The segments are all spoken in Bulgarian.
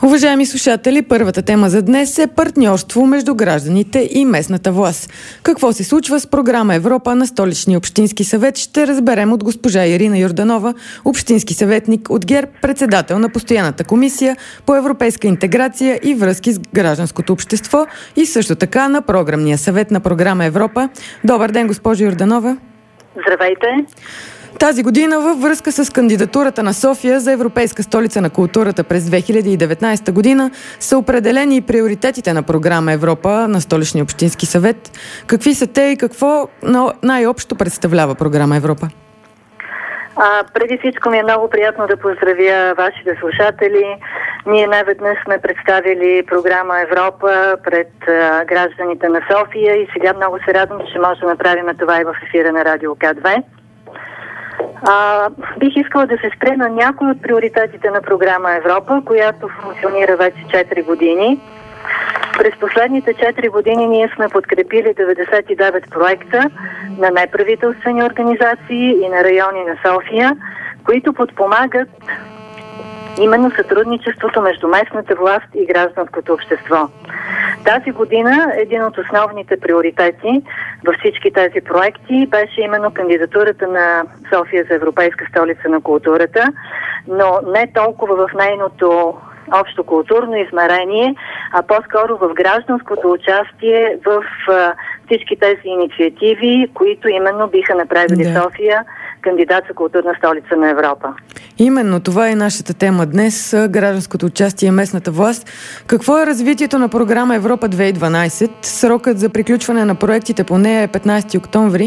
Уважаеми слушатели, първата тема за днес е партньорство между гражданите и местната власт. Какво се случва с програма Европа на Столичния общински съвет, ще разберем от госпожа Ирина Йорданова, общински съветник от ГЕРБ, председател на постоянната комисия по европейска интеграция и връзки с гражданското общество и също така на програмния съвет на програма Европа. Добър ден, госпожа Йорданова. Здравейте! Тази година във връзка с кандидатурата на София за Европейска столица на културата през 2019 година са определени и приоритетите на програма Европа на Столичния общински съвет. Какви са те и какво най-общо представлява програма Европа? Преди всичко ми е много приятно да поздравя вашите слушатели. Ние най-веднъж сме представили програма Европа пред гражданите на София и сега много се радвам, че може да направим това и в ефира на Радио К2. Бих искала да се спре на някои от приоритетите на програма Европа, която функционира вече 4 години. През последните 4 години ние сме подкрепили 99 проекта на неправителствени организации и на райони на София, които подпомагат именно сътрудничеството между местната власт и гражданското общество. Тази година един от основните приоритети във всички тези проекти беше именно кандидатурата на София за Европейска столица на културата, но не толкова в нейното общо културно измерение, а по-скоро в гражданското участие в всички тези инициативи, които именно биха направили София кандидат за културна столица на Европа. Именно това е нашата тема днес – гражданското участие и местната власт. Какво е развитието на програма Европа 2012? Срокът за приключване на проектите по нея е 15 октомври.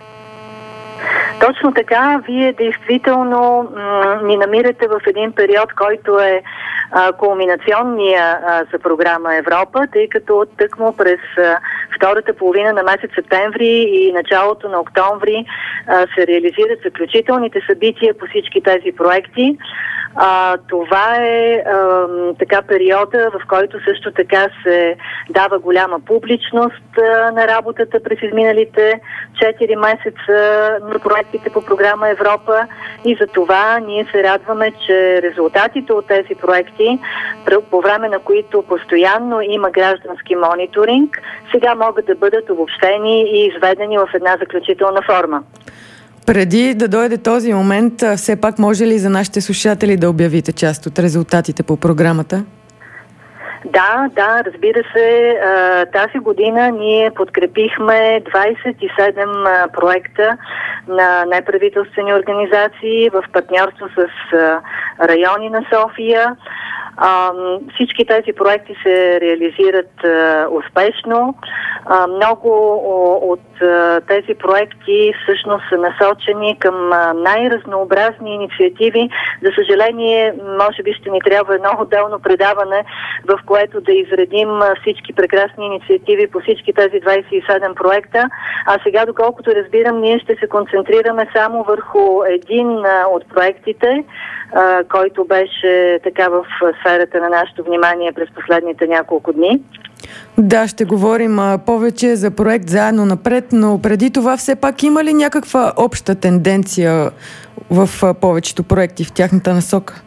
Точно така, вие действително ни намирате в един период, който е кулминационния за програма Европа, тъй като тъкмо през втората половина на месец септември и началото на октомври се реализират заключителните събития по всички тези проекти. Това е така периода, в който също така се дава голяма публичност на работата през изминалите 4 месеца на проектите по програма Европа и за това ние се радваме, че резултатите от тези проекти, по време на които постоянно има граждански мониторинг, сега могат да бъдат обобщени и изведени в една заключителна форма. Преди да дойде този момент, все пак може ли за нашите слушатели да обявите част от резултатите по програмата? Да, разбира се. Тази година ние подкрепихме 27 проекта на неправителствени организации в партньорство с райони на София. Всички тези проекти се реализират успешно. Много от тези проекти всъщност са насочени към най-разнообразни инициативи. За съжаление, може би ще ни трябва едно отделно предаване, в което да изредим всички прекрасни инициативи по всички тези 27 проекта. А сега, доколкото разбирам, ние ще се концентрираме само върху един от проектите, който беше така в сферата на нашето внимание през последните няколко дни. Да, ще говорим повече за проект Заедно напред, но преди това все пак има ли някаква обща тенденция в повечето проекти в тяхната насока?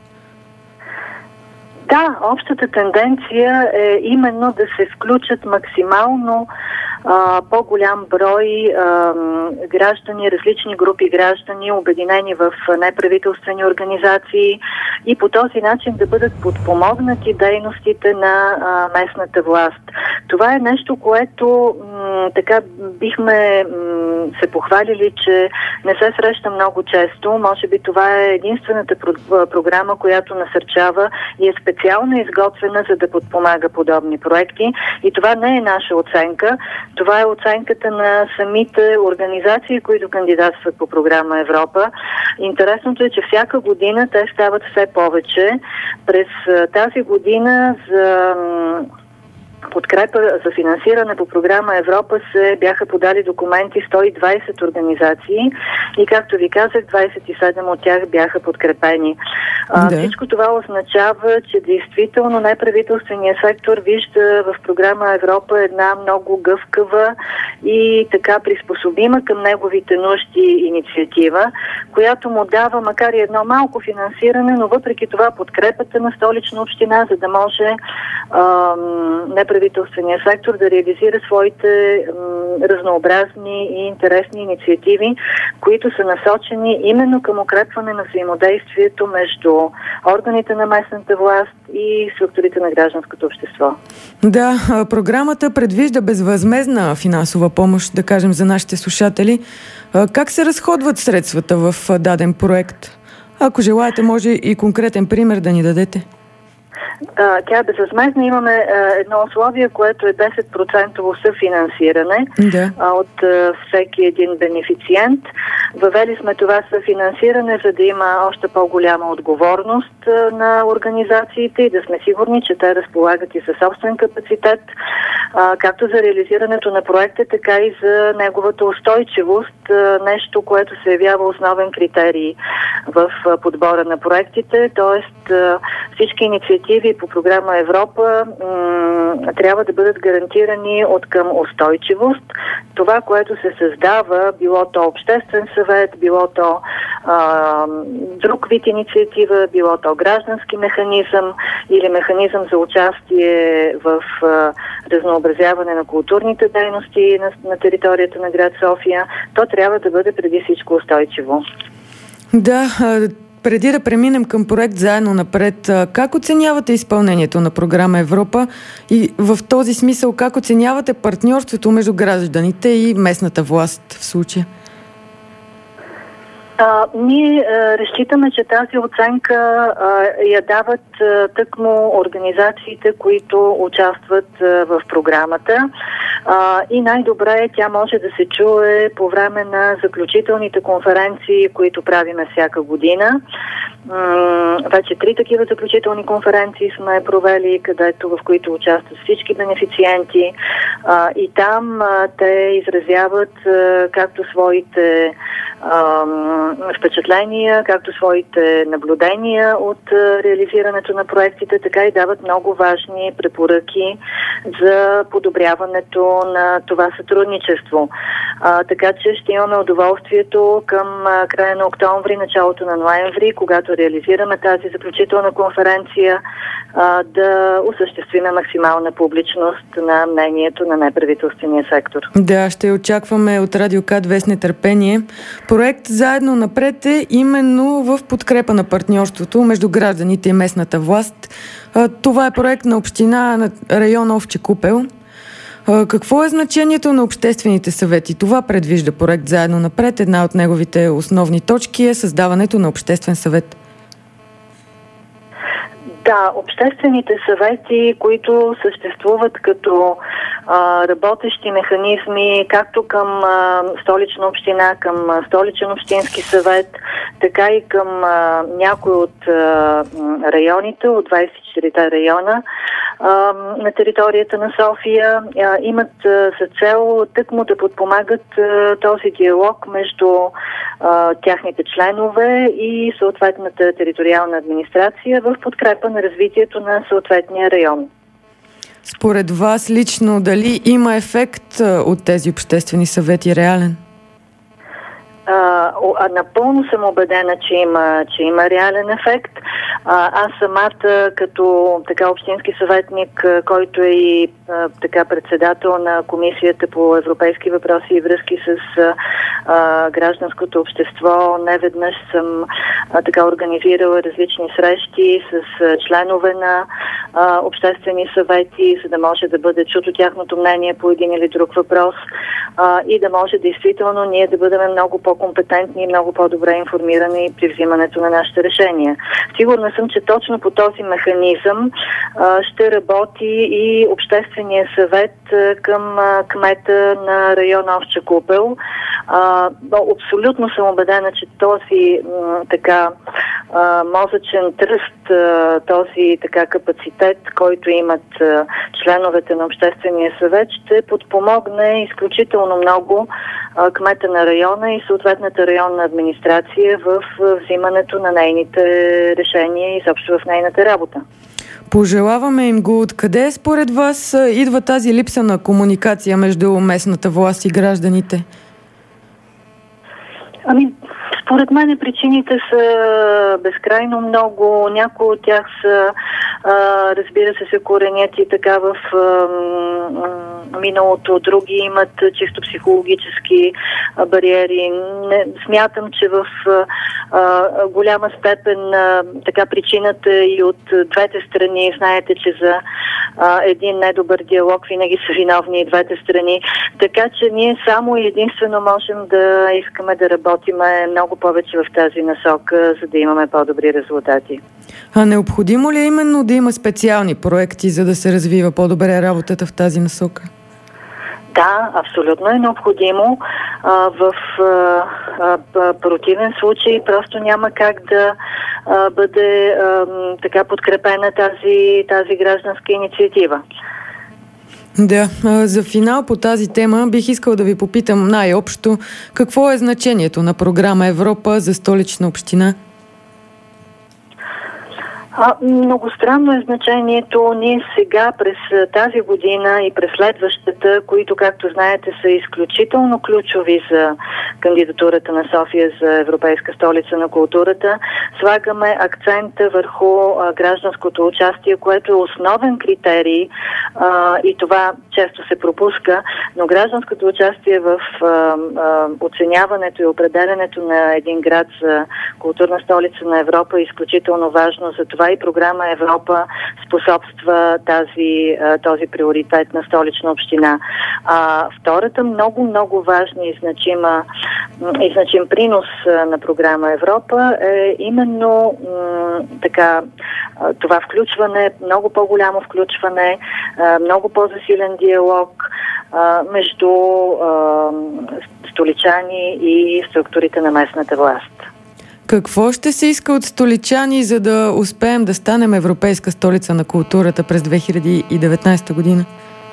Да, общата тенденция е именно да се включат максимално по-голям брой граждани, различни групи граждани, обединени в неправителствени организации и по този начин да бъдат подпомогнати дейностите на местната власт. Това е нещо, което така бихме се похвалили, че не се среща много често. Може би това е единствената програма, която насърчава и е специално изготвена, за да подпомага подобни проекти. И това не е наша оценка. Това е оценката на самите организации, които кандидатстват по програма Европа. Интересното е, че всяка година те стават все повече. През тази година за подкрепа за финансиране по програма Европа се бяха подали документи 120 организации и, както ви казах, 27 от тях бяха подкрепени. Всичко това означава, че действително неправителственият сектор вижда в програма Европа една много гъвкава и така приспособима към неговите нужди инициатива, която му дава, макар и едно малко финансиране, но въпреки това подкрепата на Столична община, за да може неправителствения сектор да реализира своите разнообразни и интересни инициативи, които са насочени именно към укрепване на взаимодействието между органите на местната власт и структурите на гражданското общество. Да, програмата предвижда безвъзмездна финансова помощ, да кажем, за нашите слушатели. Как се разходват средствата в даден проект? Ако желаете, може и конкретен пример да ни дадете. Тя е безвъзмездна. Имаме едно условие, което е 10% съфинансиране от всеки един бенефициент. Въвели сме това съфинансиране, за да има още по-голяма отговорност на организациите и да сме сигурни, че те разполагат и със собствен капацитет, както за реализирането на проекта, така и за неговата устойчивост, нещо, което се явява основен критерий в подбора на проектите, т.е. всички инициативи по програма Европа трябва да бъдат гарантирани от към устойчивост. Това, което се създава, било то обществен съвет, било то друг вид инициатива, било то граждански механизъм или механизъм за участие в разнообразяване на културните дейности на територията на град София, то трябва да бъде преди всичко устойчиво. Да, преди да преминем към проект Заедно напред, как оценявате изпълнението на програма Европа и в този смисъл как оценявате партньорството между гражданите и местната власт в случая? Ние разчитаме, че тази оценка я дават тъкмо организациите, които участват в програмата. И най-добре тя може да се чуе по време на заключителните конференции, които правиме всяка година. Вече 3 такива заключителни конференции сме провели, в които участват всички бенефициенти. И там те изразяват както своите впечатления, както своите наблюдения от реализирането на проектите, така и дават много важни препоръки за подобряването на това сътрудничество. Така че ще имаме удоволствието към края на октомври, началото на ноември, когато реализираме тази заключителна конференция, да осъществиме максимална публичност на мнението на неправителствения сектор. Да, ще очакваме от Радио КАТ с нетърпение. Проект Заедно напред е именно в подкрепа на партньорството между гражданите и местната власт. Това е проект на община на район Овча купел. Какво е значението на обществените съвети? Това предвижда проект Заедно напред. Една от неговите основни точки е създаването на обществен съвет. Да, обществените съвети, които съществуват като работещи механизми както към Столична община, към Столичен общински съвет, така и към някои от районите, от 24 района на територията на София, имат за цел тъкмо да подпомагат този диалог между тяхните членове и съответната териториална администрация в подкрепа на развитието на съответния район. Според вас лично, дали има ефект от тези обществени съвети реален? Напълно съм убедена, че има реален ефект. Аз самата, като така общински съветник, който е и така председател на Комисията по европейски въпроси и връзки с гражданското общество, неведнъж съм така организирала различни срещи с членове на обществени съвети, за да може да бъде чуто тяхното мнение по един или друг въпрос и да може действително ние да бъдем много по-компетентни и много по-добре информирани при взимането на нашите решения. Сигурна съм, че точно по този механизъм ще работи и Обществения съвет към кмета на район Овча купел, Абсолютно съм убедена, че този мозъчен тръст, този капацитет, който имат членовете на Обществения съвет, ще подпомогне изключително много кмета на района и съответната районна администрация в взимането на нейните решения и изобщо в нейната работа. Пожелаваме им го. Откъде според вас идва тази липса на комуникация между местната власт и гражданите? Според мен причините са безкрайно много. Някои от тях са, разбира се коренят и така в миналото. Други имат чисто психологически бариери. Смятам, че в голяма степен причината и от двете страни. Знаете, че за един недобър диалог винаги са виновни и двете страни. Така че ние само и единствено можем да искаме да работиме много повече в тази насока, за да имаме по-добри резултати. А необходимо ли е именно да има специални проекти, за да се развива по-добре работата в тази насока? Да, абсолютно е необходимо. В противен случай просто няма как да бъде подкрепена тази гражданска инициатива. Да, за финал по тази тема бих искал да ви попитам най-общо какво е значението на програма Европа за Столична община? Много странно е значението. Ние сега през тази година и през следващата, които, както знаете, са изключително ключови за кандидатурата на София за Европейска столица на културата, слагаме акцента върху гражданското участие, което е основен критерий и това често се пропуска, но гражданското участие в оценяването и определянето на един град за културна столица на Европа е изключително важно. За това и програма Европа способства този приоритет на Столична община. Втората много важна и значим принос на програма Европа е именно това включване, много по-голямо включване, много по-засилен диалог между столичани и структурите на местната власт. Какво ще се иска от столичани, за да успеем да станем Европейска столица на културата през 2019 година?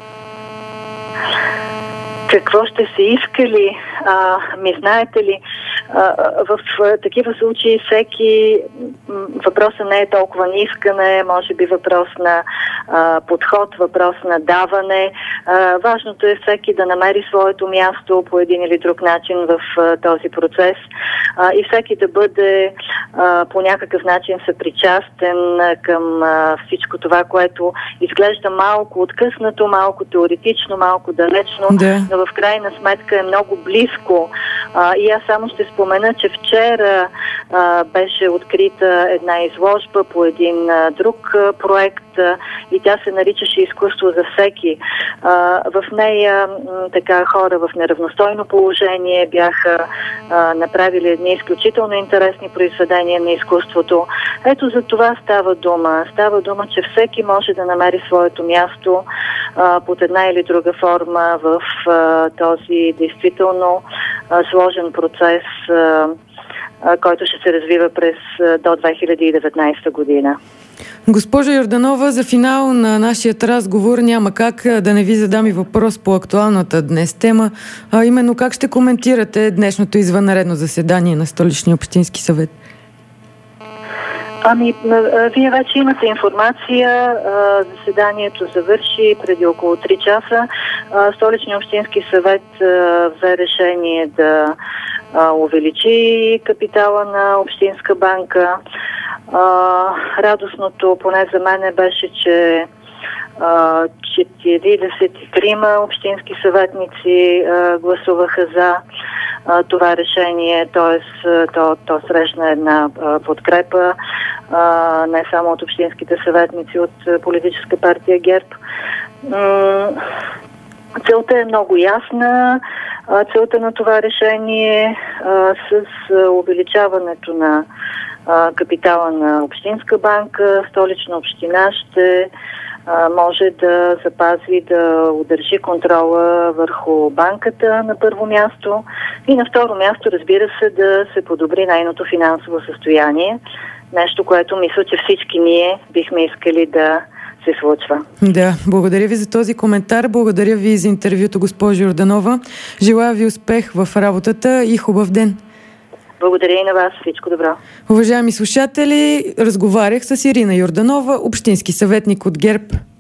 Какво ще се иска ли? Знаете ли, в такива случаи въпросът не е толкова на искане, може би въпрос на подход, въпрос на даване. Важното е всеки да намери своето място по един или друг начин в този процес и всеки да бъде по някакъв начин съпричастен към всичко това, което изглежда малко откъснато, малко теоретично, малко далечно, но в крайна сметка е много близко. И аз само ще спомена, че вчера беше открита една изложба по един друг проект и тя се наричаше "Изкуство за всеки". В нея хора в неравностойно положение бяха направили едни изключително интересни произведения на изкуството. Ето за това става дума. Става дума, че всеки може да намери своето място под една или друга форма в този действително сложен процес, който ще се развива до 2019 година. Госпожа Йорданова, за финал на нашия разговор няма как да не ви задам и въпрос по актуалната днес тема, а именно как ще коментирате днешното извънредно заседание на Столичния общински съвет? Вие вече имате информация. Заседанието завърши преди около 3 часа. Столичния общински съвет взе решение да увеличи капитала на Общинска банка. Радостното, поне за мен, беше, че 43 общински съветници гласуваха за това решение, т.е. то срещна една подкрепа не само от общинските съветници, от политическа партия ГЕРБ. Целта е много ясна. Целта на това решение с увеличаването на капитала на Общинска банка, Столична община ще може да запази, да удържи контрола върху банката на първо място и на второ място, разбира се, да се подобри нейното финансово състояние. Нещо, което мисля, че всички ние бихме искали да се случва. Да, благодаря ви за този коментар. Благодаря ви за интервюто, госпожо Йорданова. Желая ви успех в работата и хубав ден. Благодаря и на вас. Всичко добро. Уважаеми слушатели, разговарях с Ирина Йорданова, общински съветник от ГЕРБ.